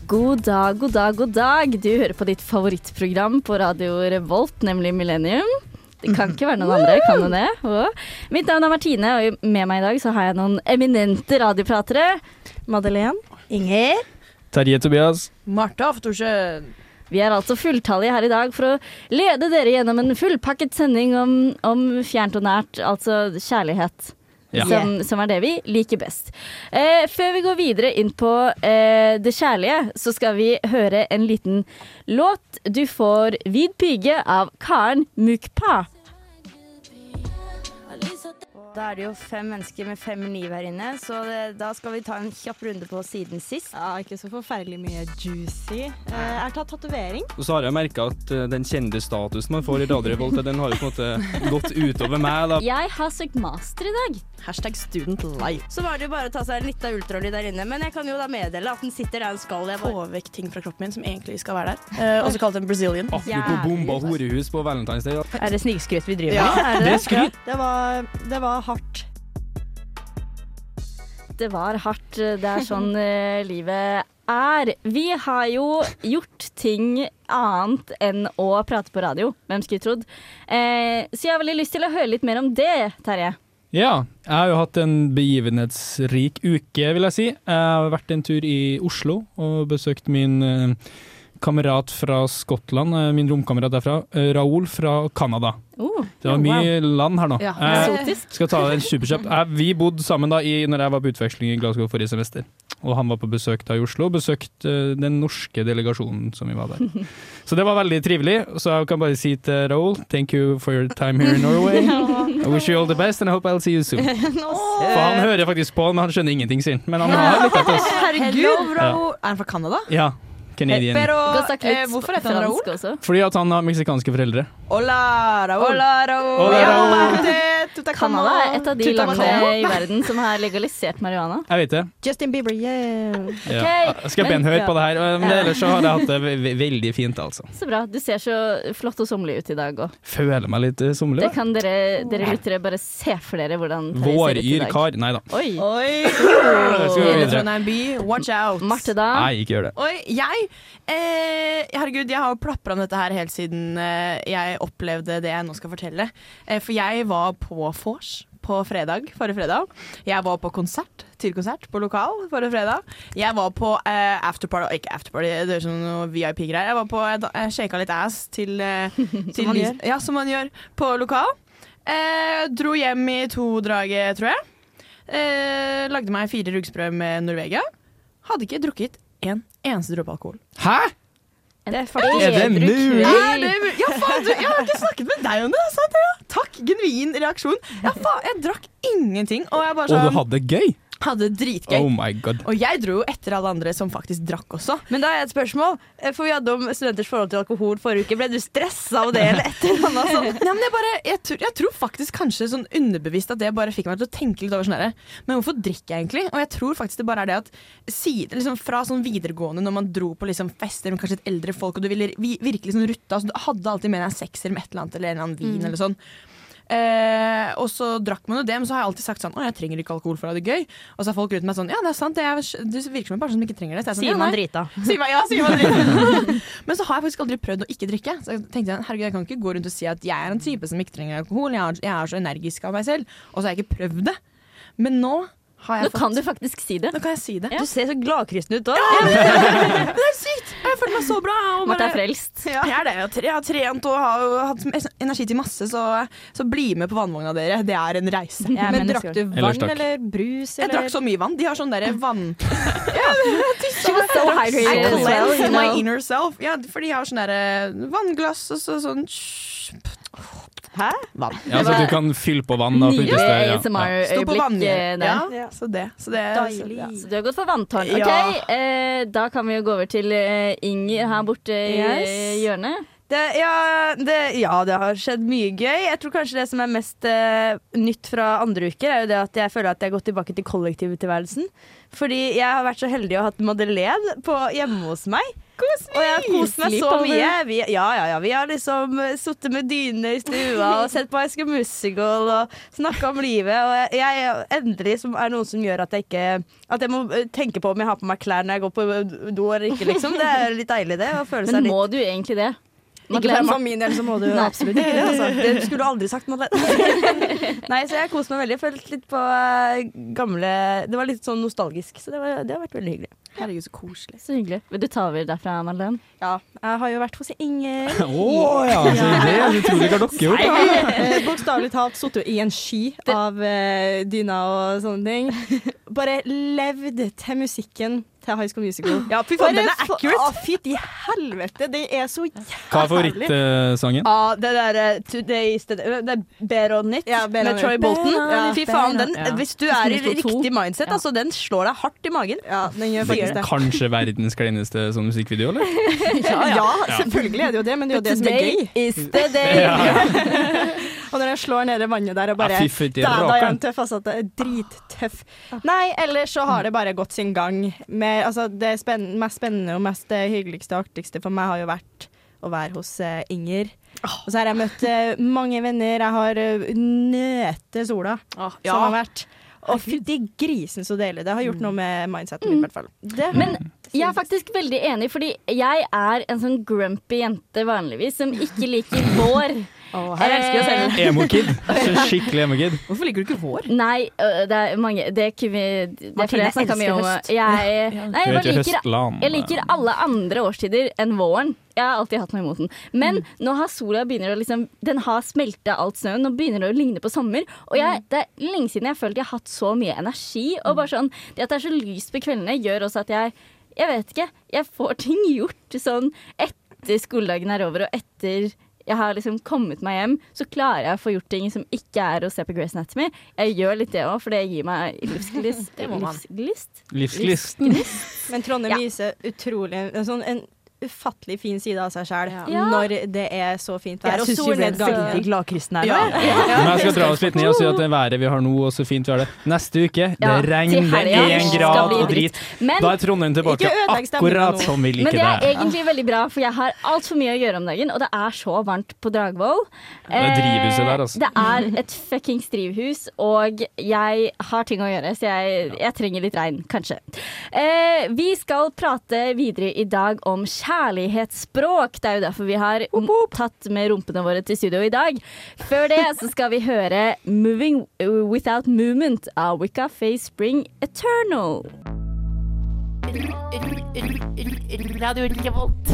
God dag, god dag, god dag. Du hører på ditt favorittprogram på Radio Revolt, nemlig Millennium. Det kan ikke være noen andre, kan det det? Og mitt navn er Martine, og med meg i dag så har jeg noen eminente radiopratere. Madeleine. Inger. Terje Tobias. Martha Aftorsen. Vi er altså fulltallige her i dag for å lede dere gjennom en fullpakket sending om fjernt og nært, altså kjærlighet. Ja. Som er det vi liker best. Før vi går videre inn på det kjærlige, så skal vi høre en liten låt. Du får Vid pige av Karen Mukpa. Da er det jo 5 mennesker med 5 liv her inne, så da skal vi ta en kjapp runde på siden sist. Ja, ikke så forferdelig mye juicy. Er tatt tatovering. Og så har jeg merket at den kjendisstatusen man får i Radio Revolt, den har jo på en måte gått utover meg da. Jeg har søkt master i dag. #student life. Så var det jo bare å ta seg en liten ultralyd der inne, men jeg kan jo da meddele at den sitter der den skal. Få vekk ting fra kroppen min som egentlig skal være der. Også kalt en Brazilian. Apropos bomba horehus på Valentine's Day. Er det snikskryt vi driver Ja, med? det er skryt. Det var hardt. Det var hardt. Det er sånn livet er. Vi har jo gjort ting annet enn å prate på radio. Hvem skulle trodd? Så jeg har veldig lyst til å høre litt mer om det, Terje. Ja, jeg har jo hatt en begivenhetsrik uke, vil jeg si. Jeg har vært en tur i Oslo og besøkt min kamerat fra Skottland, min romkamerat derfra, Raoul fra Canada. Det var mye land her nå. Ja, skal ta det superkjapt. Vi bodde sammen da når jeg var på utveksling i Glasgow forrige semester. Og han var på besøk da i Oslo, og besøkte den norske delegasjonen som vi var der. Så det var veldig trivelig, så jeg kan bare si til Raoul, thank you for your time here in Norway. I wish you all the best, and I hope I'll see you soon. For han hører faktisk på, men han skjønner ingenting sin. Men han har litt etter oss. Herregud, Raoul. Er han fra Canada? Ja, Canadian. Hvorfor heter han Raoul? Også. Fordi at han har meksikanske foreldre. Hola, Raoul. Hola, Raoul. Canada er et av de landene i verden som har legalisert marihuana. Jeg vet det. Justin Bieber, yeah. Ja. Jeg skal benhøre på det her, men ellers så har jeg hatt det veldig fint, altså. Så bra. Du ser så flott og sommerlig ut i dag også. Føler meg litt sommerlig. Det kan dere lyttere bare se for dere hvordan Terje ser ut i Våryr dag. kar. Nei da. Oi. Hele Trondheim by, watch out. Marte da? Nei, ikke gjør det. Oi, herregud, jeg har jo plappret om dette her helt siden jeg opplevde det jeg nå skal fortelle. For jeg var på vors på forrige fredag. Jeg var på konsert på lokal forrige fredag. Jeg var på afterparty, ikke afterparty, det er sånn noe VIP-greier. Jeg shaket litt ass til som man gjør på lokal. Dro hjem i 2-draget, tror jeg. Lagde meg 4 rugsprø med Norvegia. Hadde ikke drukket en eneste dråpe alkohol. Hæ? Det er faktisk Er det mulig? Ja, faen, jeg har ikke snakket med deg om det, sant? Ja. Takk, genuin reaksjon. Ja, faen, jeg drakk ingenting. Og jeg bare Og du hadde det gøy? hadde dritgøy. Oh my god. Og jeg dro jo etter alle andre som faktisk drakk også. Men da har jeg et spørsmål, for vi hadde om studenters forhold til alkohol forrige uke. Ble du stresset av det, eller et eller annet sånt? Nei, men jeg tror faktisk kanskje sånn underbevisst at det bare fikk meg til å tenke litt over sånn her. Men hvorfor drikker jeg egentlig? Og jeg tror faktisk det bare er det at liksom fra sånn videregående, når man dro på liksom fester med kanskje et eldre folk, og du ville virkelig sånn rutta, så du hadde alltid med deg en sekser med et eller annet, eller en eller annen vin eller sånn. Og så drakk man jo det, men så har jeg alltid sagt sånn: å, jeg trenger ikke alkohol for å ha det gøy. Og så har folk rundt meg sånn: ja, det er sant, det virker som en person som ikke trenger det. Så jeg sånn, sier man drita. Sier man drita. Men så har jeg faktisk aldri prøvd å ikke drikke. Så jeg tenkte herregud, jeg kan ikke gå rundt og si at jeg er en type som ikke trenger alkohol. Jeg er så energisk av meg selv. Og så har jeg ikke prøvd det. Men nå har jeg kan du faktisk si det. Nå kan jeg si det. Ja. Du ser så gladkristen ut da. Det er sykt. Jeg føler meg så bra. Marte er frelst. Ja. Jeg er det. Jeg har trent og har hatt energi til masse, så bli med på vannvogna dere. Det er en reise. Ja, men drakk du vann eller brus? Jeg drakk så mye vann. De har sånn der vann... She was so hydrated as well, you my know. inner self. Ja, for de har sånn der vannglass og sånn... Hæ? Vann. Ja, så du kan fylle på vann da. Nydelig Ja. Stå på ASMR-øyeblikk vann. der. Ja, så det. Deilig. Så du har gått for vanntårn. Ja. Ok, da kan vi jo gå over til Inger her borte i hjørnet. Det har skjedd mye gøy. Jeg tror kanskje det som er mest nytt fra andre uker, er jo det at jeg føler at jeg har gått tilbake til kollektivtilværelsen. Fordi jeg har vært så heldig å ha hatt Madeleine hjemme hos meg. Og jeg har kost meg så mye. Vi har liksom sittet med dynene i stua og sett på High School Musical og snakka om livet. Og jeg endelig som er noe som gjør at jeg må tenke på om jeg har på meg klær når jeg går på do eller ikke, liksom. Det er litt deilig, det. Men må du egentlig det? Ikke for min del så må du absolutt ikke det. Altså. Det skulle du aldri sagt, Madeleine. Nei, så jeg koste meg veldig. Jeg følte litt på gamle. Det var litt sånn nostalgisk, så det har vært veldig hyggelig. Herregud, så koselig. Så hyggelig. Vil du ta over derfra, Madeleine? Ja, jeg har jo vært hos Inger. Så det er utrolig hva dere gjort. Jeg bokstavelig talt sittet i en sky av dyna og sånne ting. Bare levd til musikken til High School Musical. Ja, fy faen, den er accurate. Fytti helvete, det er så jævlig. Hva er favorittsangen? Det der Today's the Day, det er Bear on It med Troy Bolton. Fy faen, den, hvis du er i riktig mindset, altså den slår deg hardt i magen. Ja, den gjør faktisk det. Kanskje verdens kleineste sånn musikkvideo, eller? Ja, selvfølgelig er det jo det, men det er jo det som er gøy. Today is the day. Og når jeg slår ned i vannet der og bare da er jeg tøff, altså det er drittøff. Nei, ellers så har det bare gått sin gang med, altså det mest spennende og mest hyggeligste og artigste for meg har jo vært å være hos Inger. Og så har jeg møtt mange venner, jeg har nøte sola som har vært. Og fytti grisen så deilig. Det har gjort noe med mindsetet mitt i hvert fall. Men jeg er faktisk veldig enig, fordi jeg er en sånn grumpy jente vanligvis som ikke liker vår. Jeg elsker å selge. Emo-kid. Skikkelig emo-kid. Hvorfor liker du ikke vår? Nei, det er mange Det er ikke vi det er fordi jeg snakket mye om høst. Jeg liker alle andre årstider enn våren. Jeg har alltid hatt noe imot den. Men nå har sola begynner å liksom den har smelta alt snøen. Nå begynner det å ligne på sommer. Og det er lenge siden jeg følte jeg har hatt så mye energi. Og bare sånn det at det er så lyst på kveldene, gjør også at jeg vet ikke, jeg får ting gjort sånn etter skoledagen er over, og etter jeg har liksom kommet meg hjem, så klarer jeg å få gjort ting som ikke er å se på Grey's Anatomy. Jeg gjør litt det også, for det gir meg livsglist. Men Trondheim viser utrolig en ufattelig fin side av seg selv når det er så fint vær. Jeg synes vi ble veldig gladkristne her. Men jeg skal dra oss litt ned og si at det været vi har nå og så fint vær det. Neste uke, det regner 1 grad og drit. Da er Trondheim tilbake akkurat som vi liker det. Men det er egentlig veldig bra, for jeg har alt for mye å gjøre om dagen, og det er så varmt på Dragvoll. Det er drivhuset der, altså. Det er et fuckings drivhus, og jeg har ting å gjøre, så jeg trenger litt regn, kanskje. Vi skal prate videre i dag om kjærlighetsspråk. Det er jo derfor vi har tatt med rumpene våre til studio i dag. Før det så skal vi høre Moving Without Movement av Wicca Face Spring Eternal. Radio Revolt.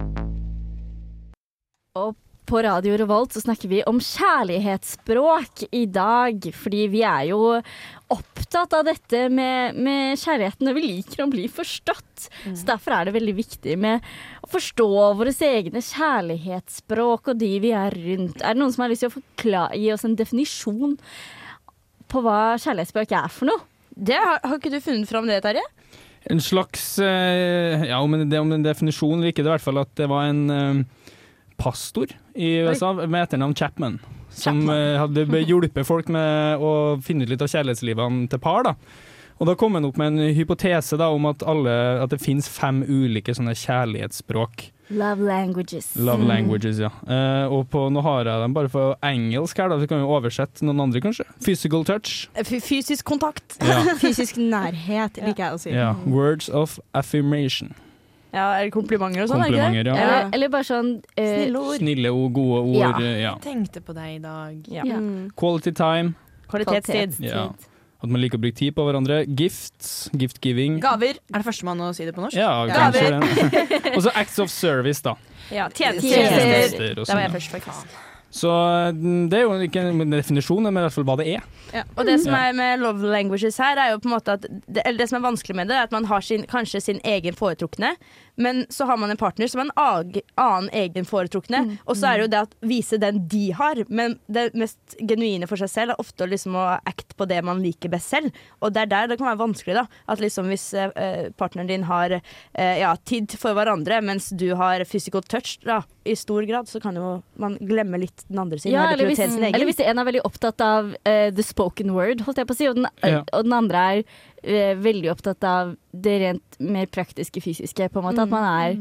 Og på Radio Revolt så snakker vi om kjærlighetsspråk i dag, fordi vi er jo opptatt av dette med kjærligheten, og vi liker å bli forstått. Så derfor er det veldig viktig med å forstå våre egne kjærlighetsspråk og de vi er rundt. Er det noen som har lyst til å gi oss en definisjon på hva kjærlighetsspråk er for noe? Det har ikke du funnet fram det, Terje? En slags, om en definisjon virker det i hvert fall at det var en pastor i USA med etternavn Chapman. Som hadde hjulpet folk med å finne ut litt av kjærlighetslivene til par da. Og da kom han opp med en hypotese da, om at det finnes 5 ulike sånne kjærlighetsspråk. Love languages. Love languages, ja. Og nå har jeg dem bare på engelsk her da, så kan vi oversette noen andre kanskje. Physical touch. Fysisk kontakt. Ja. Fysisk nærhet, liker jeg å si. Ja. Words of affirmation. Ja, er det komplimenter og sånn? Komplimenter, ja. Eller bare sånn snille og gode ord. Ja. Jeg tenkte på deg i dag. Ja. Quality time. Kvalitetstid. Ja. At man liker å bruke tid på hverandre. Gifts. Gift-giving. Gaver. Er det førstemann å si det på norsk? Ja, kanskje det. Og så acts of service, da. Ja, tjenester. Det var jeg først, faktisk. Så det er jo ikke en definisjon, men i hvert fall hva det er. Ja. Og det som er med love languages her, er jo på en måte at det som er vanskelig med det, er at man har kanskje sin egen foretrukne, men så har man en partner som er en annen egen foretrukne, og så er det jo det at vise den de har, men det mest genuine for seg selv er ofte liksom å act på det man liker best selv, og det er der det kan være vanskelig da, at liksom hvis partneren din har tid for hverandre, mens du har physical touch da, i stor grad, så kan jo man glemme litt den andre sin, eller hvis en er veldig opptatt av the spoken word, holdt jeg på å si, og den andre er veldig opptatt av det rent mer praktiske fysiske, på en måte, at man er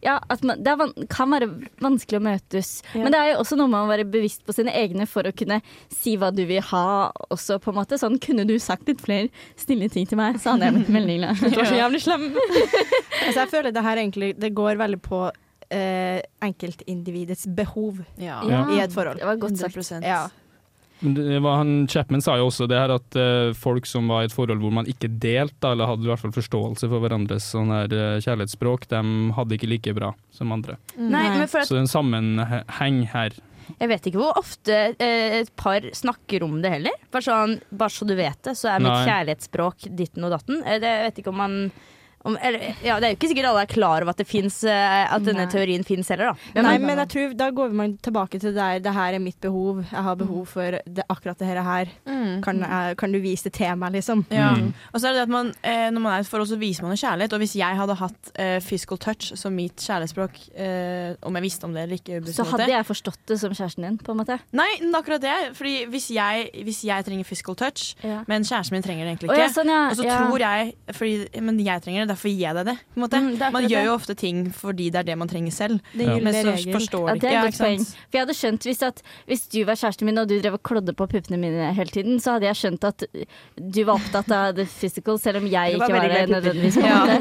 at kan være vanskelig å møtes. Men det er jo også noe man må være bevisst på sine egne for å kunne si hva du vil ha også, på en måte. Sånn, kunne du sagt litt flere stille ting til meg, så hadde jeg blitt veldig glad. Du var så jævlig slem. Altså, jeg føler det her egentlig, det går veldig på enkeltindividets behov i et forhold. Det var godt sagt. 100%. Ja. Chapman sa jo også det her at folk som var i et forhold hvor man ikke delte, eller hadde i hvert fall forståelse for hverandres sånn her kjærlighetsspråk, de hadde ikke like bra som andre. Nei, men for at, Så det er en sammenheng her. jeg vet ikke hvor ofte et par snakker om det heller. Bare så du vet det, så er mitt Nei. kjærlighetsspråk ditten og datten. Jeg vet ikke om man det er jo ikke sikkert alle er klar over at det finnes, at denne teorien finnes heller, da. Nei, men jeg tror da går man tilbake til det her er mitt behov. Jeg har behov for akkurat det her. Kan du vise det til meg, liksom? Ja. Og så er det at man, når man er i et forhold, så viser man jo kjærlighet. Og hvis jeg hadde hatt physical touch som mitt kjærlighetsspråk, om jeg visste om det eller ikke, så hadde jeg forstått det som kjæresten din, på en måte. Nei, akkurat det. Fordi hvis jeg trenger physical touch, men kjæresten min trenger det egentlig ikke, ja, sånn, ja. og så tror jeg men jeg trenger det, derfor gir jeg deg det. På en måte. Man gjør jo ofte ting fordi det er det man trenger selv. Men så forstår de det er ikke. et godt poeng. For jeg hadde skjønt hvis du var kjæresten min og du drev og klodde på puppene mine hele tiden, så hadde jeg skjønt at du var opptatt av det physical, selv om jeg ikke var det nødvendigvis.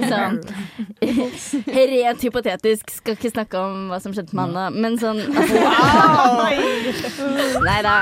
Så rent hypotetisk, skal ikke snakke om hva som skjedde med Anna, men sånn Nei da.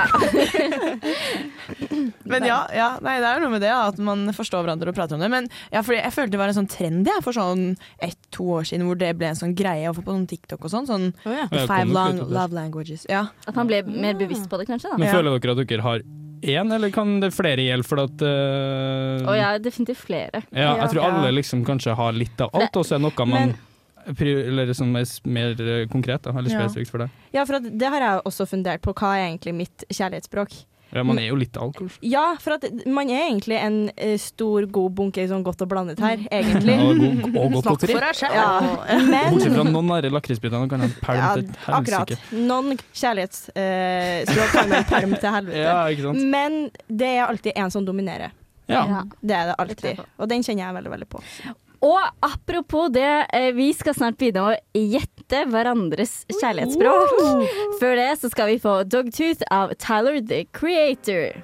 Men nei, det er jo noe med det, at man forstår hverandre og prater om det. Men fordi jeg følte det var en sånn trend for sånn 1-2 år siden, hvor det ble en sånn greie å få på noen TikTok og sånn the 5 love languages. Ja. At man ble mer bevisst på det, kanskje, da. Men føler dere at dere har én, eller kan det flere gjelde for at definitivt flere. Ja, jeg tror alle liksom kanskje har litt av alt, og så er noe man eller som er mer konkret, da, eller spesifikt for deg. Ja, for det har jeg også fundert på. Hva er egentlig mitt kjærlighetsspråk? Ja, man er jo litt av alt, kanskje. Ja, for at man er egentlig en stor, god bunke sånn godt og blandet her, egentlig. Og godt godteri. Bortsett fra noen av lakrisbitene kan jeg perm til helsike. Akkurat. Noen kjærlighetsspråk kan man perm til helvete. Ja, ikke sant? Men det er alltid en som dominerer. Ja. Det er det alltid. Og den kjenner jeg veldig, veldig på. Og apropos det, vi skal snart begynne å gjette hverandres kjærlighetsspråk. Før det så skal vi få Dogtooth av Tyler, the Creator.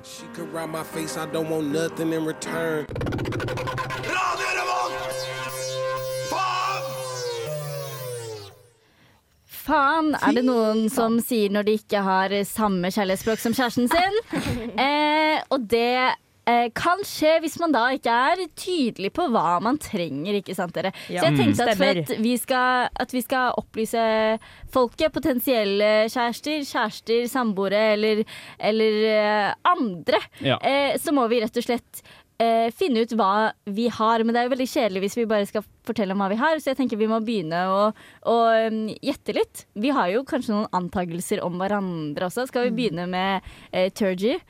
Faen, er det noen som sier når de ikke har samme kjærlighetsspråk som kjæresten sin? Og det kan skje hvis man da ikke er tydelig på hva man trenger, ikke sant dere? Så jeg tenkte at for at vi skal opplyse folket, potensielle kjærester, samboere eller andre, så må vi rett og slett finne ut hva vi har. Men det er jo veldig kjedelig hvis vi bare skal fortelle om hva vi har, så jeg tenker vi må begynne å gjette litt. Vi har jo kanskje noen antagelser om hverandre også. Skal vi begynne med Turgy?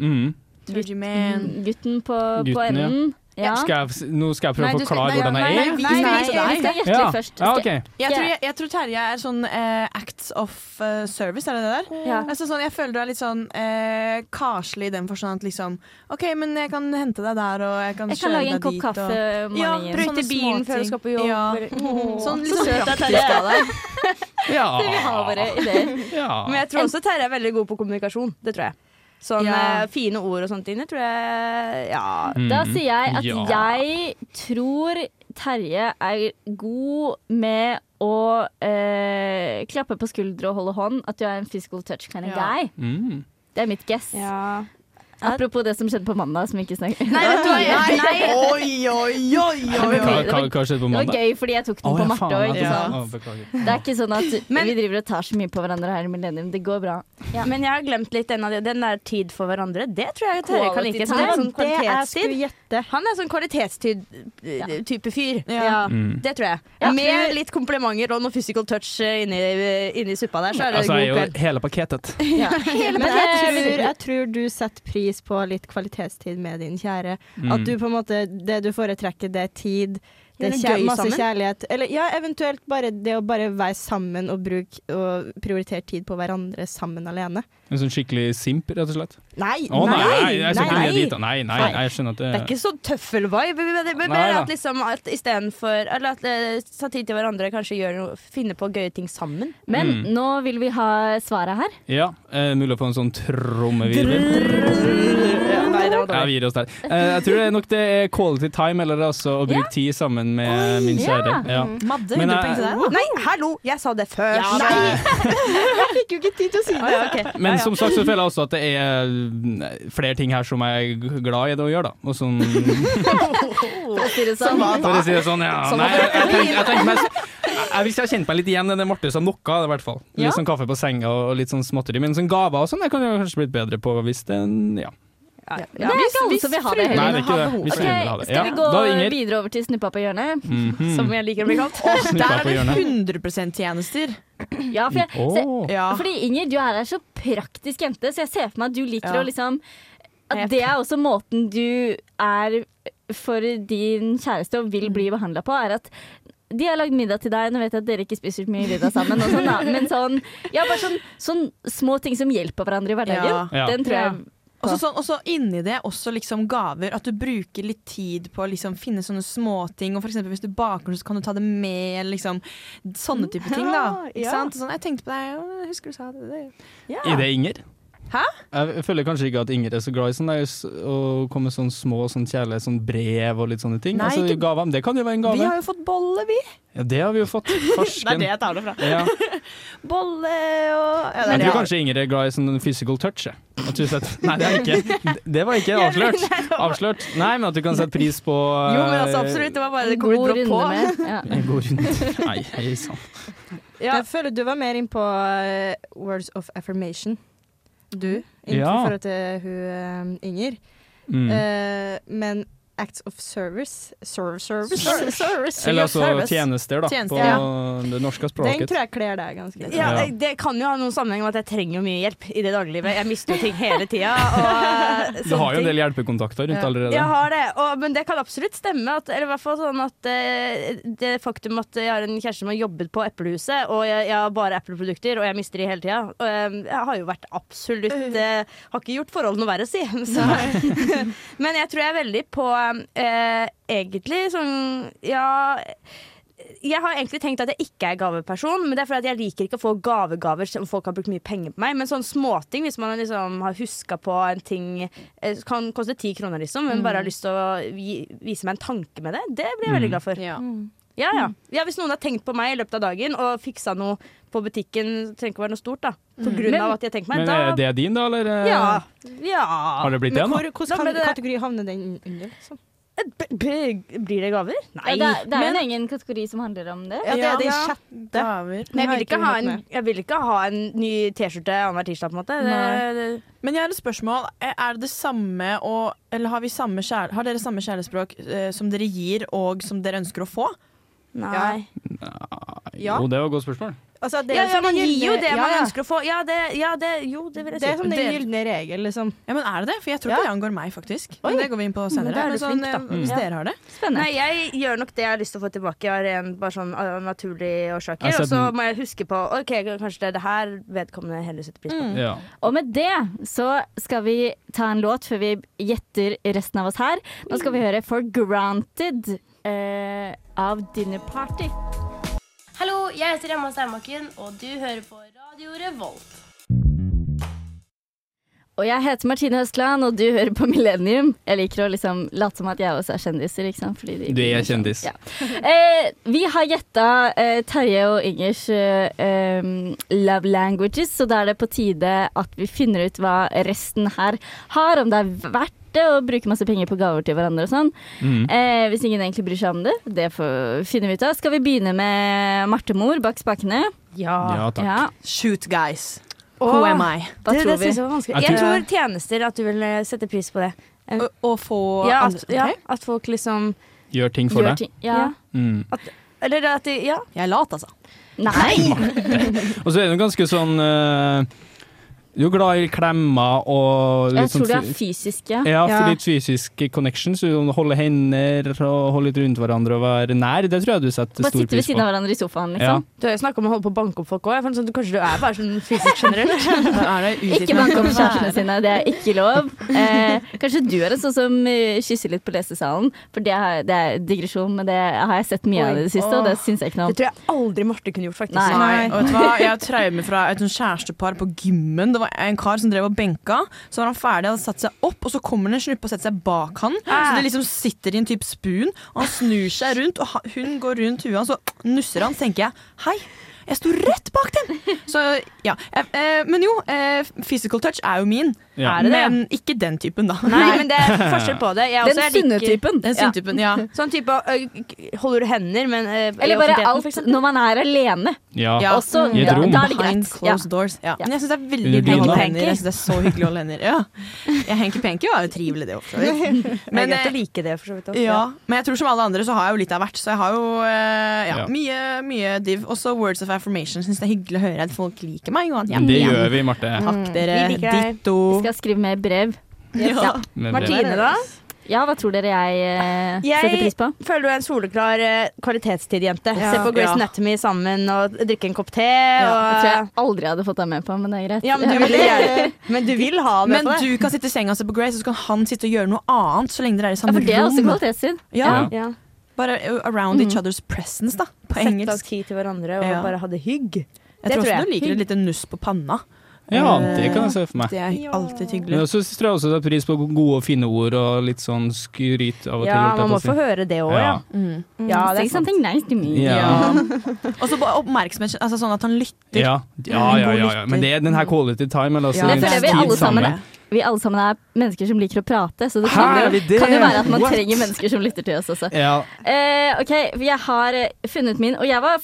Gutten på enden. Ja. Nå skal jeg prøve å forklare hvordan jeg er? Nei, vi skal gjette litt først. Okay. Jeg tror Terje er sånn acts of service, er det der? Ja. Altså, sånn, jeg føler du er litt sånn karslig i den forstand at liksom OK, men jeg kan hente deg der, og jeg kan kjøre deg dit. Jeg kan lage en kopp kaffe morgenen. Brøyte bilen før du skal på jobb. Ja. Sånn litt søt at Terje skal der. Vi har våre ideer. Men jeg tror også Terje er veldig god på kommunikasjon. Det tror jeg. Sånn fine ord og sånne ting, det tror jeg Da sier jeg at jeg tror Terje er god med å klappe på skuldre og holde hånd. At du er en physical touch kind of guy. Det er mitt guess. Apropos det som skjedde på mandag, som ikke snakker. Nei. Hva skjedde på mandag? Det var gøy, fordi jeg tok den på Marte òg. Det er ikke sånn at vi driver og tar så mye på hverandre her i Millennium. Det går bra. Men jeg har glemt litt den der tid for hverandre. Det tror jeg Terje kan like. Sånn kvalitetstid. Han er sånn kvalitetstid-type fyr. Det tror jeg. Med litt komplimenter og noe physical touch inni suppa der, så er det god kveld. Hele pakketet. Men jeg tror du setter pris på litt kvalitetstid med din kjære. At du på en måte, det du foretrekker, det er tid Det Gjør noe er gøy masse sammen. kjærlighet. Eller ja, eventuelt bare det å bare være sammen og prioritere tid på hverandre sammen alene. En sånn skikkelig simp, rett og slett. Nei! Jeg skal ikke ned dit. Nei, jeg skjønner at Det er ikke så tøffel-vibe, men mer at liksom at istedenfor eller at ta tid til hverandre, kanskje finne på gøye ting sammen. Men nå vil vi ha svaret her. Ja, mulig å få en sånn trommevirvel. Ja, vi gir oss der. Jeg tror det er quality time, eller altså å bruke tid sammen med min kjære. Ja. Madde, Men 100 poeng til deg da. Nei, hallo! Jeg sa det før. Jeg fikk jo ikke tid til å si det. Men som sagt så føler jeg også at det er flere ting her som jeg er glad i det å gjøre, da. Og sånn, For å si det sånn. for å si det sånn, ja. Nei, jeg tenker mest hvis jeg har kjent meg litt igjen, det Marte sa noe av det i hvert fall. Litt sånn kaffe på senga og litt sånn småtteri. Men sånn gaver og sånn, det kan jeg kanskje blitt bedre på hvis det Det er ikke alle som vil ha det Nei, heller. det er ikke det. Hvis Ok, vi vil ha det. skal vi gå Da er det Inger. videre over til snuppa på hjørnet? Som jeg liker å bli kalt. Snuppa Der på er det hjørnet. 100% tjenester. Ja, Ja. fordi Inger, du er så praktisk jente, så jeg ser for meg at du liker Ja. å liksom At det er også måten du er for din kjæreste og vil bli behandla på, er at de har lagd middag til deg. Nå vet jeg at dere ikke spiser mye middag sammen, og sånn, da. Men bare sånn små ting som hjelper hverandre i hverdagen. Ja. Den tror jeg Og så inni det også liksom gaver. At du bruker litt tid på å liksom finne sånne småting. Og for eksempel hvis du baker, så kan du ta det med. Liksom, sånne type ting, da. Ikke sant? Sånn, jeg tenkte på deg, jeg husker du sa det. Er det Inger? Hæ? Jeg føler kanskje ikke at Inger er så glad i sånn å komme med sånn små sånn kjærlighet, sånn brev og litt sånne ting. Nei, Altså, ikke- gaver, men det kan jo være en gave. Vi har jo fått bolle, vi. Ja, det har vi jo fått. Farsken. jeg tar det fra. Ja. Bolle og Jeg tror kanskje Inger er glad i sånn physical touch. At du setter, nei, det er ikke. Det var ikke avslørt. Nei, men at du kan sette pris på Jo, men altså absolutt. Det var bare det kom god litt brått på. runde med. Ja. En god runde. Nei, hei sann. Jeg føler du var mer inn på words of affirmation. Du, i Ja. forhold til hun Inger. Men acts of service. Eller altså tjenester, da, Tjenester, på det norske Den språket. tror jeg kler deg ganske godt. Ja, Ja. det kan jo ha noen sammenheng med at jeg trenger mye hjelp i det dagliglivet. Jeg mister jo ting hele tida. Du har jo en del hjelpekontakter rundt allerede. Jeg har det, men det kan absolutt stemme. Eller i hvert fall sånn at det faktum at jeg har en kjæreste som har jobbet på Eplehuset, og jeg har bare epleprodukter, og jeg mister de hele tida. Jeg har jo vært absolutt Har ikke gjort forholdene verre, si. Så. Men jeg tror jeg er veldig på egentlig sånn Ja. Jeg har egentlig tenkt at jeg ikke er gaveperson, men det er fordi at jeg liker ikke å få gaver som folk har brukt mye penger på meg. Men sånn småting, hvis man liksom har huska på en ting, kan koste 10 kroner, liksom, men bare har lyst til å vise meg en tanke med det, det blir jeg veldig glad for. Ja. Ja, hvis noen har tenkt på meg i løpet av dagen og fiksa noe på butikken, det trenger ikke å være noe stort, da. På grunn av at de har tenkt på meg. Men er det din, da, eller? Ja. Har det blitt det, da? Hvilken kategori havner den under? Liksom? Blir det gaver? Nei. Ja, det er jo en egen kategori som handler om det. Ja, det er den Ja. sjette. Gaver. Men har jeg ikke vi vil ikke ha en ny T-skjorte annenhver tirsdag, på en måte. Men jeg har et spørsmål. Er det samme eller har dere samme kjærlighetsspråk som dere gir og som dere ønsker å få? Nei. Ja. Jo, det var et godt spørsmål. Altså, det Ja, er som man den gir jo gylne- det man ja, ønsker å få. Det vil jeg si. Det er som den gylne regel, liksom. Ja, men er det det? For jeg tror ikke det angår meg, faktisk. Men det går vi inn på senere. da er Men du flink, da. hvis dere har det. Spennende. Nei, jeg gjør nok det jeg har lyst til å få tilbake av bare sånn naturlige årsaker. Jeg har Og sett så den. må jeg huske på OK, kanskje det er det her vedkommende heller setter pris på. Ja. Og med det så skal vi ta en låt før vi gjetter resten av oss her. Nå skal vi høre For Granted av Dinner Party. Hallo, jeg heter Emma Steinbakken, og du hører på Radio Revolt. Og jeg heter Martine Høstland, og du hører på Millennium. Jeg liker å liksom late som at jeg også er kjendiser, ikke sant? Fordi Du er kjendis. Ja. Vi har gjetta Terje og Ingers love languages, så da er det på tide at vi finner ut hva resten her har, om det er verdt det å bruke masse penger på gaver til hverandre og sånn. Hvis ingen egentlig bryr seg om det, det finner vi ut av. Skal vi begynne med Marte Mor bak spakene? Ja, takk. Ja. Shoot, guys. Who am I? Hva Det tror vi? synes jeg var vanskelig. Jeg Jeg tror- tror tjenester, at du vil sette pris på det. Å få Ja, andre- ok. at folk liksom Gjør ting for Gjør deg. ting. Ja. Eller at de Ja. Jeg er lat, altså. Nei! Og så er det jo ganske sånn Du er glad i klemmer og litt Jeg tror sånn det er fysiske. Ja, for litt fysisk connection, så holde hender og holde litt rundt hverandre og være nær, det tror jeg du setter Bare stor sitte ved pris siden på. av hverandre i sofaen, Ja. liksom. Du har jo snakket om å holde på å banke opp folk også. Sånn, kanskje du er bare sånn fysisk generelt? Ikke banke opp kjærestene sine, det er ikke lov. Kanskje du er en sånn som kysser litt på lesesalen, for det er digresjon, men det har jeg sett mye av i det siste, og det synes jeg ikke noe om. Det tror jeg aldri Marte kunne gjort, faktisk. Nei. Og vet du hva? Jeg har traumer fra et sånn kjærestepar på gymmen. Det var en kar som drev og benka, så var han ferdig, hadde satt seg opp, og så kommer det en snuppe og setter seg bak han. Så det liksom sitter i en type spoon, og han snur seg rundt, og hun går rundt huet hans, og nusser han, så tenker jeg, hei, jeg sto rett bak dem! Så ja, men jo, physical touch er jo min. Ja. Er det det? Men ikke den typen da. Nei, men det er forskjell på det. Jeg Den også er sunne like- typen. Den typen, ja. Sånn type holder du hender, men Eller bare alt når man er alene. Ja. Ja. Også, I et rom. da er det Behind greit. closed doors. Ja. Men jeg synes det er veldig Under hyggelig å holde dyna. hender. Jeg synes det er så hyggelig å holde hender. Ja. Hanky-panky er jo trivelig det også. Men Men, det er greit å like det, for så vidt. også. ja, men jeg tror som alle andre så har jeg jo litt av hvert. Så jeg har jo mye div. Også words of affirmation. Synes det er hyggelig å høre at folk liker meg. Og at jeg Det gjør vi, Marte. Takk dere. Vi liker deg. Ditto. Vi skal skrive mer brev. Ja. Med Martine, da? Ja, hva tror dere jeg setter pris på? Føler du er en soleklar kvalitetstid-jente. Ja. Se på Grey's Ja. Anatomy sammen og drikke en kopp te. Det Og, tror jeg aldri hadde fått deg med på, men det er greit. ja, men, du vil gjerne, men du vil ha med Men på det. du kan sitte i senga og se på Grace, og så kan han sitte og gjøre noe annet så lenge dere er i Ja, samme for det er også rom. kvalitetstid. Ja, Ja. bare around each other's presence, da. På Sette av engelsk. tid til hverandre og Ja. bare ha det hygg. Jeg Det tror tror også jeg. du liker et lite nuss på panna. Ja, det kan jeg se for meg. Det er alltid hyggelig. Men så tror jeg også det er pris på gode og fine ord og litt sånn skryt av og til. Ja, holdt jeg man på må å si. få høre det òg, ja. Ja, det Say er sant. something nice to me. Ja. Og så bare oppmerksomhet, altså sånn at han lytter. Ja. Ja. Men det er den her quality time. Eller, altså, Ja, Det den føler vi tid alle sammen. sammen. Vi alle sammen er mennesker som liker å prate, så det Hæ, kan er vi jo, det? kan jo være at man What? trenger mennesker som lytter til oss også. Ja. Ok, jeg har funnet min, og jeg var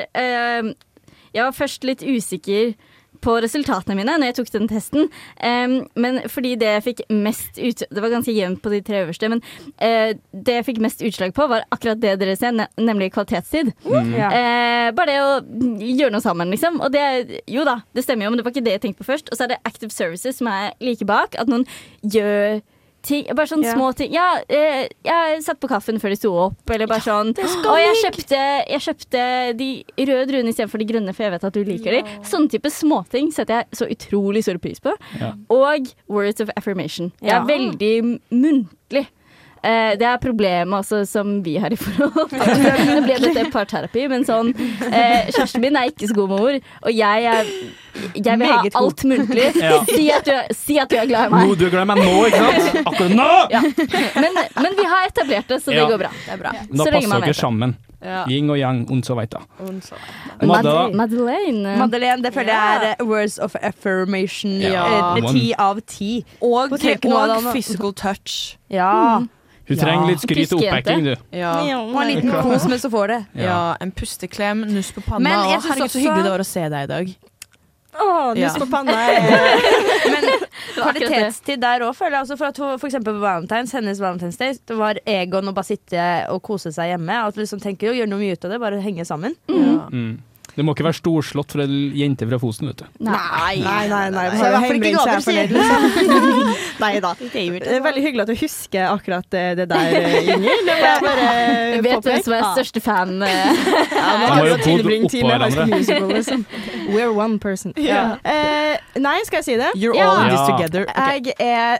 først litt usikker på resultatene mine når jeg tok den testen, men fordi det jeg fikk mest ut, det var ganske jevnt på de 3 øverste, men det jeg fikk mest utslag på var akkurat det dere ser, nemlig kvalitetstid. Ja. Bare det å gjøre noe sammen, liksom. Og det, jo da, det stemmer jo, men det var ikke det jeg tenkte på først. Og så er det active services som er like bak, at noen gjør ting, bare sånne Ja. små ting. Ja, jeg satt på kaffen før de sto opp, eller bare sånn. Og jeg kjøpte de røde druene istedenfor de grønne, for jeg vet at du liker de. Sånne type småting setter jeg så utrolig stor pris på. Ja. Og words of affirmation. Jeg er Ja. veldig muntlig. Det er problemet også som vi har i forhold. Nå ble dette parterapi, men sånn kjæresten min er ikke så god med ord, og jeg vil ha Meget god. alt muntlig. Ja. Si at du er glad i meg. Du er glad i meg nå, ikke sant? Akkurat nå! Ja. Men vi har etablert det, så det Ja. går bra. Det er bra. Da Så lenge passer man dere vet det. sammen. Ja. Yin og yang, und så weiter. Madde, da? Madeleine. Madeleine, det føler jeg er words of affirmation. Ja. 10 av 10. Og, Hun trenger ikke noe av det andre. physical touch. Ja. Hun trenger litt skryt og Tyskejente. oppbacking, du. Ja. Og en liten kos mens hun får det. Ja, en pusteklem, nuss på panna. Men jeg Og synes herregud, så også- hyggelig det var å se deg i dag. Å, Ja. nuss på panna. Men var akkurat det. kvalitetstid der òg, føler jeg. Altså for, at hun, for eksempel på hennes Valentine's Day, det var Egon å bare sitte og kose seg hjemme. At du liksom tenker å gjøre noe mye ut av det, bare henge sammen. Ja. Mm. Det må ikke være storslått for en jente fra Fosen, vet du. Nei. Så Bare i hvert fall ikke hjemmebrent, så er jeg gaver, sier. fornøyd, liksom. Nei da. Det er veldig hyggelig at du husker akkurat det der, Inger. Det må jeg bare Jeg vet hvem som er påpeke. største fan. Ja, De nå har har jo vi bodd tilbringtid oppå med High School hverandre. Musical, liksom. We're one person. Ja. Nei, skal jeg si det? You're Ja. all in this Ja. together. Ok. Jeg er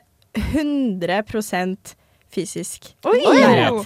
100% fysisk. Oi! Greit.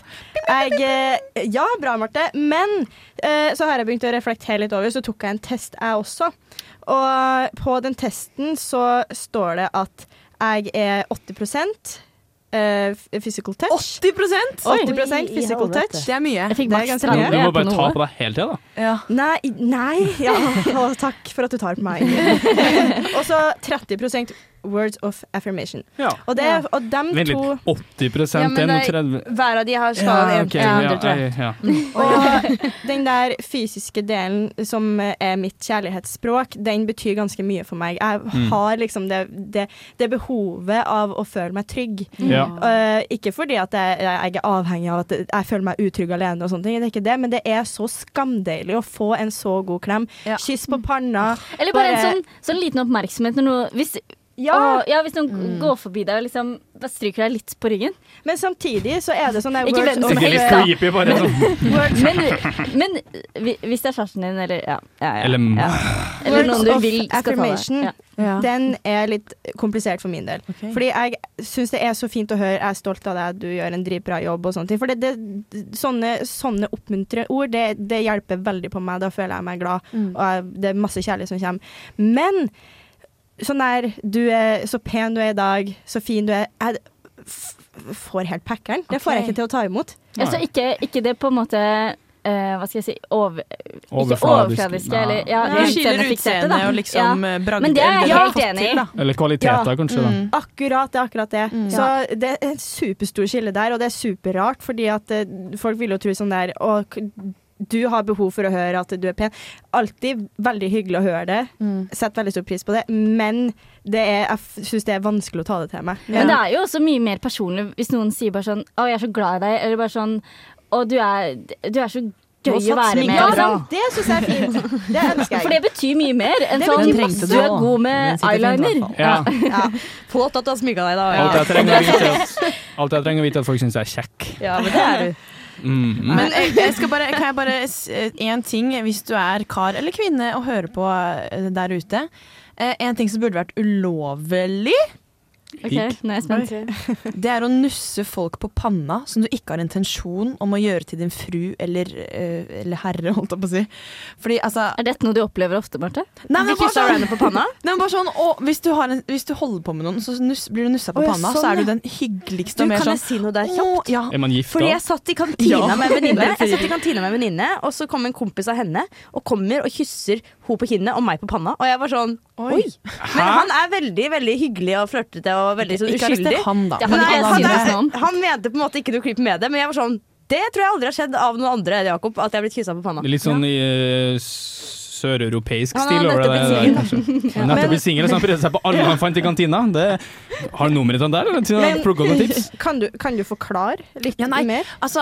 Ja, bra, Marte. Men så har jeg begynt å reflektere litt over, så tok jeg en test, jeg også. Og på den testen så står det at jeg er 80% physical touch. 80%? 80% physical Oi, i touch. Det er mye. Jeg fikk Det er maks ganske 30 mye. Du må på bare ta noe. på deg hele tida, da. Ja. Nei, ja, å, takk for at du tar på meg. Og så 30% words of affirmation. Ja. Og dem Vent to litt, 80% men og 30... hver av de har skala 1 til 100, tror jeg. Ja. Og den der fysiske delen som er mitt kjærlighetsspråk, den betyr ganske mye for meg. Jeg har liksom det behovet av å føle meg trygg. Ja. Ikke fordi at jeg er avhengig av at jeg føler meg utrygg alene og sånne ting, det er ikke det, men det er så skamdeilig å få en så god klem. Kyss på panna. Eller bare en sånn liten oppmerksomhet når noe hvis noen går forbi deg og liksom stryker deg litt på ryggen. Men samtidig så er det sånn ikke words of Ikke litt creepy, bare sånn. men hvis det er kjæresten din, eller Eller noen du vil skal ta deg. Den er litt komplisert for min del. Fordi jeg synes det er så fint å høre, jeg er stolt av deg, du gjør en dritbra jobb og sånne ting. For sånne oppmuntrende ord, det hjelper veldig på meg, da føler jeg meg glad. Og det er masse kjærlighet som kommer. Men sånn der, du er så pen du er i dag, så fin du er, jeg får helt packeren. Det får jeg ikke til å ta imot. Så ikke det på en måte hva skal jeg si, ikke overfladiske, eller det skiller utseende og liksom bragd. Men det er jeg helt enig i. Eller kvaliteter, kanskje. Da. Akkurat det. Så det er en superstor skille der, og det er superrart, fordi at folk vil jo tro sånn der, du har behov for å høre at du er pen. Alltid veldig hyggelig å høre det. Sett veldig stor pris på det. Men jeg synes det er vanskelig å ta det til meg. Men det er jo også mye mer personlig hvis noen sier bare sånn «Å, jeg er så glad i deg», eller bare sånn «Å, du er så gøy å være med». Ja, det synes jeg er fint. Det ønsker jeg. For det betyr mye mer enn sånn «Du er god med eyeliner». Ja. Flott at du har smyget deg da. Alt jeg trenger å vite at folk synes jeg er kjekk. Ja, men det er du. Men kan jeg bare en ting hvis du er kar eller kvinne og hører på der ute. En ting som burde vært ulovlig, Ok, nå er jeg spent. det er å nusse folk på panna som du ikke har intensjon om å gjøre til din fru eller herre, holdt jeg på å si. Fordi, altså, Er dette noe du opplever ofte, Marte? Nei, men Du kysser Random på panna? Nei, men bare sånn, hvis du holder på med noen, så blir du nussa på panna, så er du den hyggeligste og mer Kan sånn. jeg si noe der kjapt? Ja. Er man gift Fordi da? jeg satt i kantina med en venninne, og så kom en kompis av henne og kommer og kysser hun på kinnet og meg på panna, og jeg var sånn oi. Men han er veldig, veldig hyggelig og flørtete og veldig sånn Ikke uskyldig. arrester han, da. Det har ikke jeg synes noe om. Han mente på en måte ikke noe creepy med det, men jeg var sånn det tror jeg aldri har skjedd av noen andre, Jakob, at jeg har blitt kyssa på panna. Litt sånn i søreuropeisk Han har stil over det nettopp der, kanskje. Han nettopp blitt singel, så han prøvde seg på alle han fant i kantina. Har nummeret sånn der, eller plukker noen tips? Kan du forklare litt mer? Altså,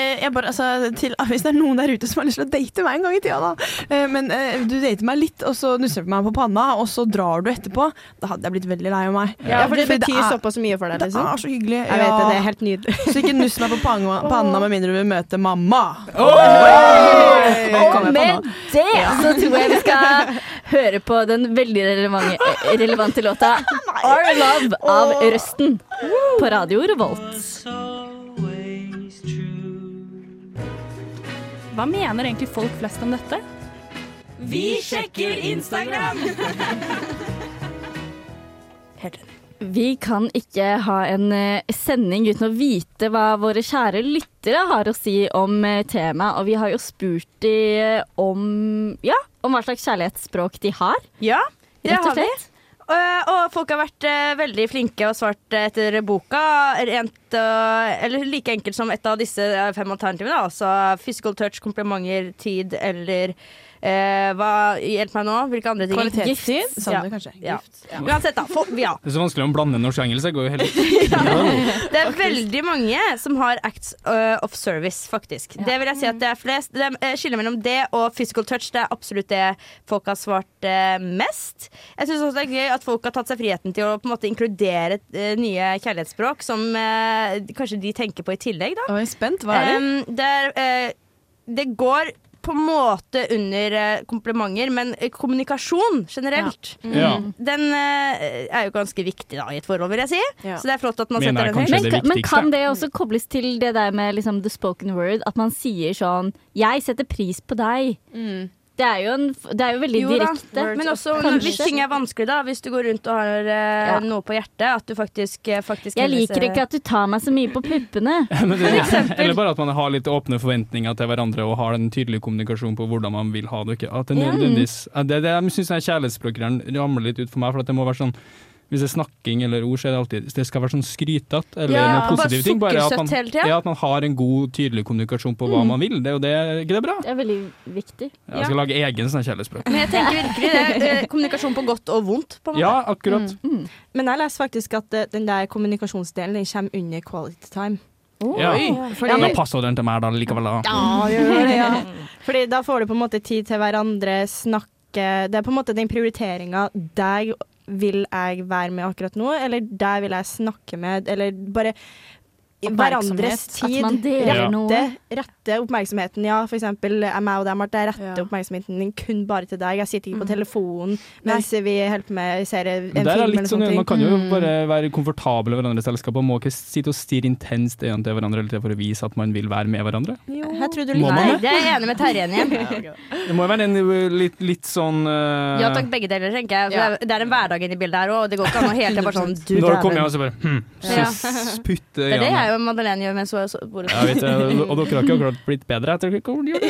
hvis det er noen der ute som har lyst til å date meg en gang i tida, da. Men du dater meg litt, og så nusser du meg på panna, og så drar du etterpå. Da hadde jeg blitt veldig lei av meg. Ja, for det betyr såpass mye for deg, liksom. Det er så hyggelig. Jeg vet det er helt nydelig. Så ikke nuss meg på panna med mindre du vil møte mamma. Og med det så tror jeg vi skal høre på den veldig relevante låta Our Love av Røsten på Radio Revolt. Hva mener egentlig folk flest om dette? Vi sjekker Instagram! Vi kan ikke ha en sending uten å vite hva våre kjære lyttere har å si om temaet, og vi har jo spurt de om hva slags kjærlighetsspråk de har. Ja, det Rett og har vi. slett. Og folk har vært veldig flinke og svart etter boka. Eller like enkelt som et av disse 5 alternativene. Altså physical touch, komplimenter, tid eller hjelp meg nå. Hvilke andre ting? Kvalitetstid? Gift. Sånn det kanskje. Ja. Gift. Ja. Uansett, da. Det er så vanskelig å blande norsk og engelsk. Det går jo helt Det er veldig mange som har acts of service, faktisk. Det vil jeg si at det er flest. Det skiller mellom det og physical touch. Det er absolutt det folk har svart mest. Jeg synes også det er gøy at folk har tatt seg friheten til å på en måte inkludere nye kjærlighetsspråk som kanskje de tenker på i tillegg. Da. Jeg er spent. Hva er det? Det går på en måte under komplimenter, men kommunikasjon generelt, den er jo ganske viktig da, i et forhold, vil jeg si. Ja. Så det er flott at man setter den høyt. Men kan det også kobles til det der med liksom, the spoken word, at man sier sånn, jeg setter pris på deg. Det er jo veldig direkte. Men også hvis ting er vanskelig, da, hvis du går rundt og har noe på hjertet, at du faktisk jeg liker ikke at du tar meg så mye på puppene. Eller bare at man har litt åpne forventninger til hverandre og har en tydelig kommunikasjon på hvordan man vil ha det. At det jeg synes kjærlighetsspråkeren ramler litt ut for meg, for at det må være sånn hvis det er snakking eller ord, så er det alltid det skal være sånn skrytete eller noe positive ting. Bare at man har en god, tydelig kommunikasjon på hva man vil. Det er jo det, ikke det bra? Det er veldig viktig. Jeg skal lage egen sånn kjærlighetsspråk. Men jeg tenker virkelig det er kommunikasjon på godt og vondt, på en måte. Ja, akkurat. Men jeg leser faktisk at den der kommunikasjonsdelen den kommer under quality time. Ja. Da passer den til meg da likevel da. Ja, gjør det, Fordi da får du på en måte tid til hverandre, snakke. Det er på en måte den prioriteringen der vil jeg være med akkurat nå, eller der vil jeg snakke med, eller bare hverandres tid. At man deler noe. Rette oppmerksomheten, for eksempel jeg meg og dem, at jeg retter oppmerksomheten din kun bare til deg. Jeg sitter ikke på telefonen mens vi holder på med serie, en film eller sånne ting. Man kan jo bare være komfortabel i hverandres selskap, og må ikke sitte og stirre intenst til hverandre eller for å vise at man vil være med hverandre. Jo, jeg tror du Nei, det er jeg enig med Terje igjen. Det må jo være en litt sånn Ja takk, begge deler, tenker jeg. Det er en hverdag inni bildet her, og det går ikke an å helt bare sånn Når det kommer jeg og så bare putte det er jo Madeleine gjør mens hun bor. Ja, vet du, og dere har ikke akkurat blitt bedre etter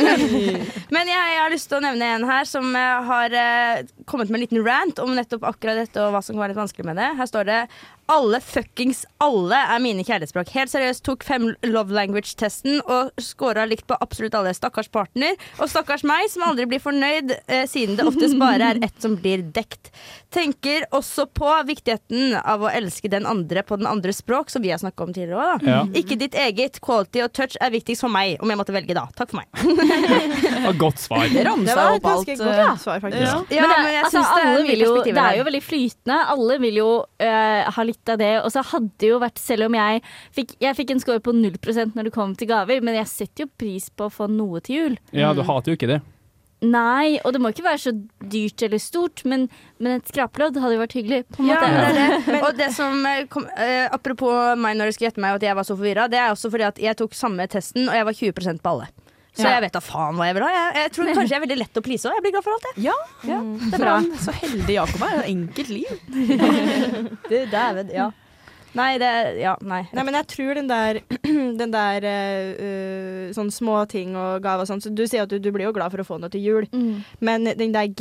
Men jeg har lyst til å nevne en her som har kommet med en liten rant om nettopp akkurat dette og hva som var litt vanskelig med det. Her står det fuckings alle er mine kjærlighetsspråk. Helt seriøst tok 5 love language-testen og scoret likt på absolutt alle. Stakkars partner, og stakkars meg som aldri blir fornøyd siden det oftest bare er ett som blir dekt. Tenker også på viktigheten av å elske den andre på den andres språk, som vi har snakket om tidligere også, da. Ikke ditt eget. Quality og touch er viktigst for meg, om jeg måtte velge da. Takk for meg. Godt svar. Det var et ganske godt svar, faktisk. Men jeg synes det er jo veldig flytende. Alle vil jo ha litt av det, og så hadde det jo vært, selv om jeg fikk en score på 0% når det kom til gaver, men jeg setter jo pris på å få noe til jul. Ja, du hater jo ikke det. Nei, og det må ikke være så dyrt eller stort, men et skraplodd hadde jo vært hyggelig, på en måte. Det er det. Og det som apropos meg når du skulle gjette meg at jeg var så forvirret, det er også fordi at jeg tok samme testen, og jeg var 20% på alle. Så jeg vet da faen hva jeg vil ha. Jeg tror kanskje jeg er veldig lett å please også. Jeg blir glad for alt det. Ja, det er bra. Så heldig Jakob er. Enkelt liv. Det dæven, Nei, nei. Nei, men jeg tror den der sånn små ting og gaver og sånn, så du sier at du blir jo glad for å få noe til jul, men den der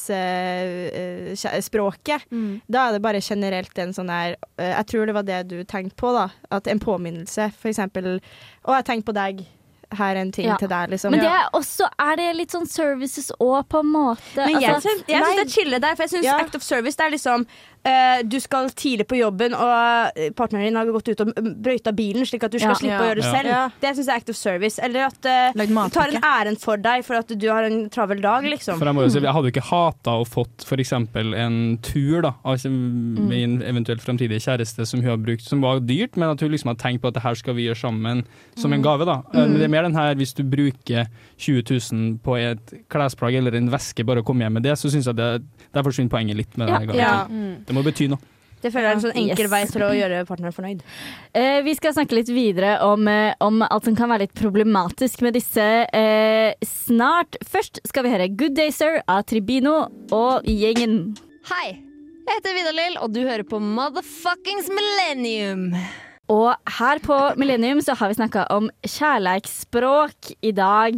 gifts-språket, da er det bare generelt en sånn her, jeg tror det var det du tenkte på da, at en påminnelse, for eksempel, jeg tenkte på deg, her er en ting til deg, liksom. Men det er også, det litt sånn services også, på en måte? Men jeg synes det er chille der, for jeg synes act of service, det er liksom du skal tidlig på jobben, og partneren din har gått ut og brøyta bilen, slik at du skal slippe å gjøre det selv. Det synes jeg er act of service. Eller at du tar en æren for deg, for at du har en travel dag, liksom. For jeg må jo si, jeg hadde jo ikke hatet å fått for eksempel en tur da, altså min eventuelt fremtidige kjæreste som hun har brukt, som var dyrt, men at hun liksom har tenkt på at det her skal vi gjøre sammen som en gave da. Men det er mer den her, hvis du bruker 20 000 på et klesplagg eller en veske, bare å komme hjem med det, så synes jeg der forsvinner poenget litt med denne gaven. Det må bety noe. Det føler jeg er en sånn enkel vei til å gjøre partneren fornøyd. Vi skal snakke litt videre om alt som kan være litt problematisk med disse snart. Først skal vi høre Good Day Sir av Tribino og gjengen. Hei, jeg heter Vidar Lill, og du hører på Motherfuckings Millennium. Og her på Millennium så har vi snakket om kjærlighetsspråk i dag.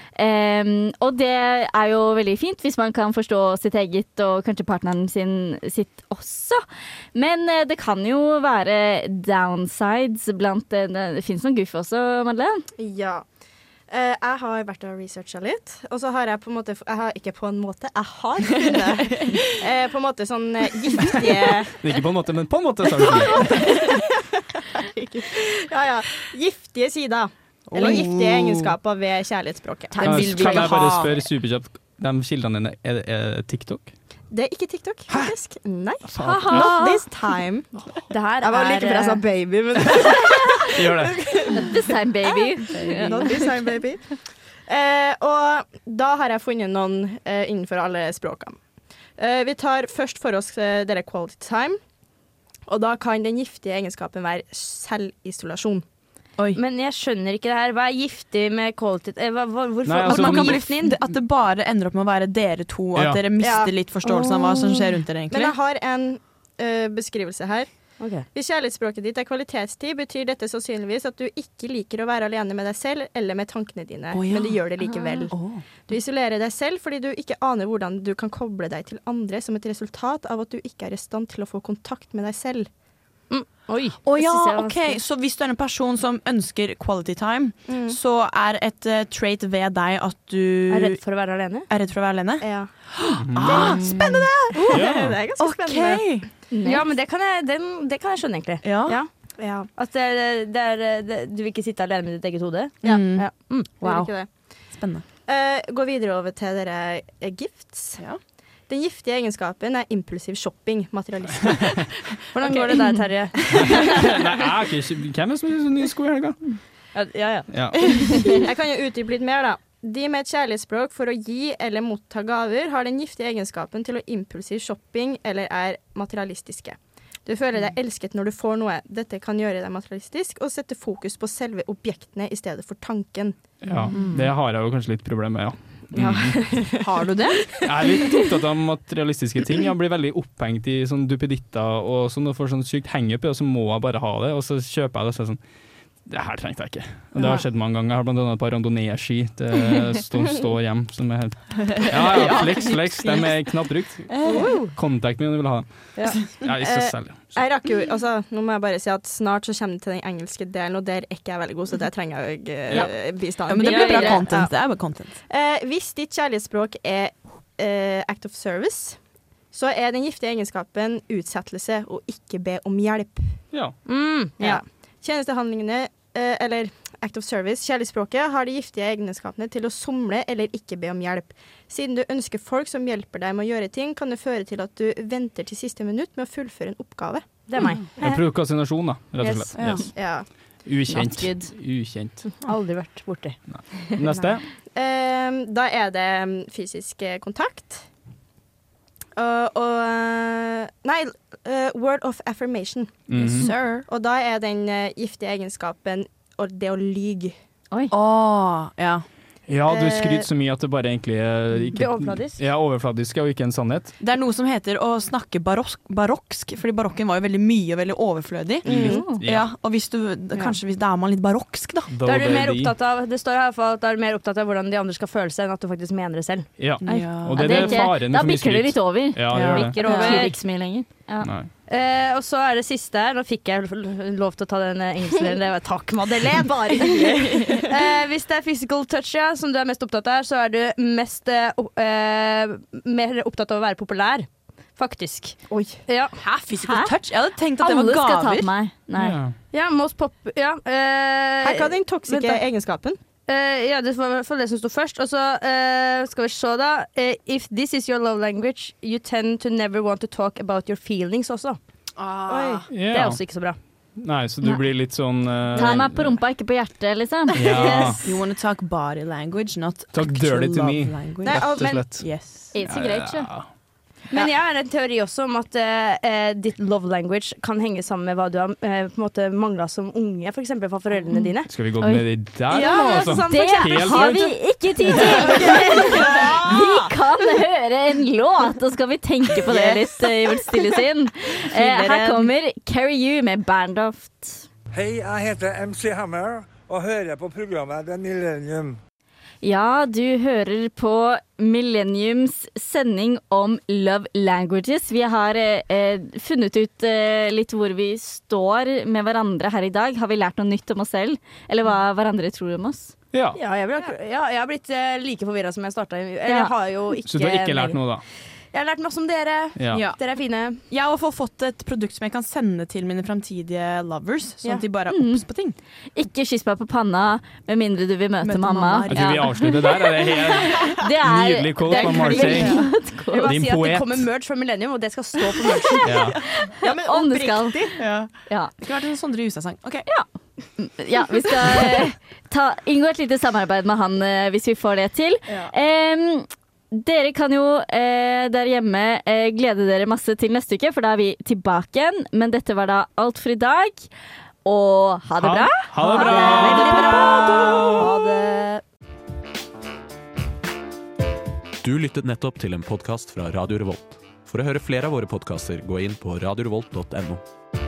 Og det er jo veldig fint hvis man kan forstå sitt eget og kanskje partneren sitt også. Men det kan jo være downsides blant det finnes noen guff også, Madeleine? Ja. Jeg har vært og researchet litt, og så har jeg på en måte jeg har funnet på en måte sånn giftige Ikke på en måte, men på en måte så har du giftige sider. Eller giftige egenskaper ved kjærlighetsspråket. Kan jeg bare spørre superkjapt, de kildene dine, er TikTok? Det er ikke TikTok, faktisk. Nei. Not this time. Jeg var like før jeg sa baby, men gjør det. Not this time, baby. Not this time, baby. Og da har jeg funnet noen innenfor alle språkene. Vi tar først for oss dere quality time. Og da kan den giftige egenskapen være selvisolasjon. Oi. Men jeg skjønner ikke det her. Hva er giftig med quality? Hvorfor? Nei, altså, man kan bli at det bare ender opp med å være dere to, at dere mister litt forståelsen av hva som skjer rundt dere egentlig. Men jeg har en beskrivelse her. Okay. Hvis kjærlighetsspråket ditt kvalitetstid, betyr dette sannsynligvis at du ikke liker å være alene med deg selv eller med tankene dine, men du gjør det likevel. Du isolerer deg selv fordi du ikke aner hvordan du kan koble deg til andre som et resultat av at du ikke er i stand til å få kontakt med deg selv. Oi. Så hvis du er en person som ønsker quality time, så er et trait ved deg at du er redd for å være alene? Ja. Spennende! Det er ganske spennende. Ja, men det kan jeg skjønne egentlig. Ja. At du vil ikke sitte alene med ditt eget hode? Ja. Wow. Spennende. Gå videre over til dere gifts. Ja. Den giftige egenskapen er impulsiv shopping, materialisme. Hvordan går det der, Terje? Nei, jeg er ikke... Hvem er som har nye sko i helga? Ja. Jeg kan jo utdype litt mer, da. De med et kjærlighetsspråk for å gi eller motta gaver har den giftige egenskapen til å impulsiv shopping eller er materialistiske. Du føler deg elsket når du får noe. Dette kan gjøre deg materialistisk og sette fokus på selve objektene i stedet for tanken. Ja, det har jeg jo kanskje litt problem med, Har du det? Jeg er litt opptatt av materialistiske ting. Jeg blir veldig opphengt i sånn duppeditter og sånn, og får sånn sykt henge på, og så må jeg bare ha det, og så kjøper jeg det, og så er det sånn, det her trengte jeg ikke. Og det har skjedd mange ganger. Jeg har blant annet et par randonee-ski som står hjem, som er helt... Flex, de er knapt brukt. Kontakt med om du vil ha den. Ja, ikke så selv. Jeg rakk jo, nå må jeg bare si at snart så kommer det til den engelske delen, og der er ikke jeg veldig god, så der trenger jeg bistand. Ja, men det blir bra content. Det er bare content. Hvis ditt kjærlighetsspråk er act of service, så er den giftige egenskapen utsettelse og ikke be om hjelp. Ja. Tjenestehandlingene, eller act of service, kjærlighetsspråket, har de giftige egenskapene til å somle eller ikke be om hjelp. Siden du ønsker folk som hjelper deg med å gjøre ting, kan det føre til at du venter til siste minutt med å fullføre en oppgave. Det er meg. En provokasjonasjon, da, rett og slett. Yes. Ja. Ukjent. Aldri vært borti. Neste. Da er det fysisk kontakt. Word of affirmation. Sir. Og da er den giftige egenskapen det å lyge. Oi. Ja. Ja, du skryter så mye at det bare egentlig ikke... Det er overfladisk. Ja, overfladisk og ikke en sannhet. Det er noe som heter å snakke baroksk, fordi barokken var jo veldig mye og veldig overflødig. Og kanskje hvis da er man litt baroksk, da. Da er du mer opptatt av, det står i hvert fall at du er mer opptatt av hvordan de andre skal føle seg enn at du faktisk mener det selv. Ja, og det er faren da for mye skryt. bikker det litt over. Ja, det gjør det. Bikker over. Ikke så mye lenger. Ja. Og så er det siste her. Nå fikk jeg lov til å ta den engelske. Det var takk, Madeleine. Bare hyggelig. Hvis det er physical touch som du er mest opptatt av, så er du mer opptatt av å være populær. Faktisk. Oi. Ja. Hæ? Physical touch? Jeg hadde tenkt at det var gaver. Alle skal ta på meg. Nei. Ja, most pop... Ja. Her kan den toksiske egenskapen. Ja, det var det som sto først. Og så skal vi se da. If this is your love language, you tend to never want to talk about your feelings også. Det er også ikke så bra. Nei, så du blir litt sånn Ta meg på rumpa, ikke på hjertet, liksom. Yes. You want to talk body language, not talk actual dirty to love me. language. Rett og slett. Yes. It's a great show. Men jeg har en teori også om at ditt love language kan henge sammen med hva du har på en måte manglet som unge, for eksempel fra foreldrene dine. Skal vi gå ned i der? Ja, altså? Det har vi ikke tid til! Vi kan høre en låt, og skal vi tenke på det litt i vårt stille sinn. Her kommer Carry You med Bandoft. Hei, jeg heter MC Hammer og hører på programmet The Millennium. Ja, du hører på Millenniums sending om love languages. Vi har funnet ut litt hvor vi står med hverandre her i dag. Har vi lært noe nytt om oss selv? Eller hva hverandre tror om oss? Ja. Jeg har blitt like forvirret som jeg startet. Jeg har jo ikke... Så du har ikke lært noe da? Jeg har lært masse om dere. Ja. Dere er fine. Jeg har i hvert fall fått et produkt som jeg kan sende til mine fremtidige lovers, sånn at de bare er obs på ting. Ikke kyss meg på panna, med mindre du vil møte mamma. Jeg tror vi avslutter der. Det er helt nydelig quote fra Marseille. Jeg vil bare Din si at det poet. kommer merch fra Millennium, og det skal stå på merchen. Ja, men Om det skal. Ja. Det kunne vært en Sondre Justad-sang. Ok. Ja, vi skal inngå et lite samarbeid med han hvis vi får det til. Dere kan jo der hjemme glede dere masse til neste uke, for da er vi tilbake igjen. Men dette var da alt for i dag. Og ha det bra. Ha det bra. Ha det. Du lyttet nettopp til en podcast fra Radio Revolt. For å høre flere av våre podcaster, gå inn på radiorevolt.no.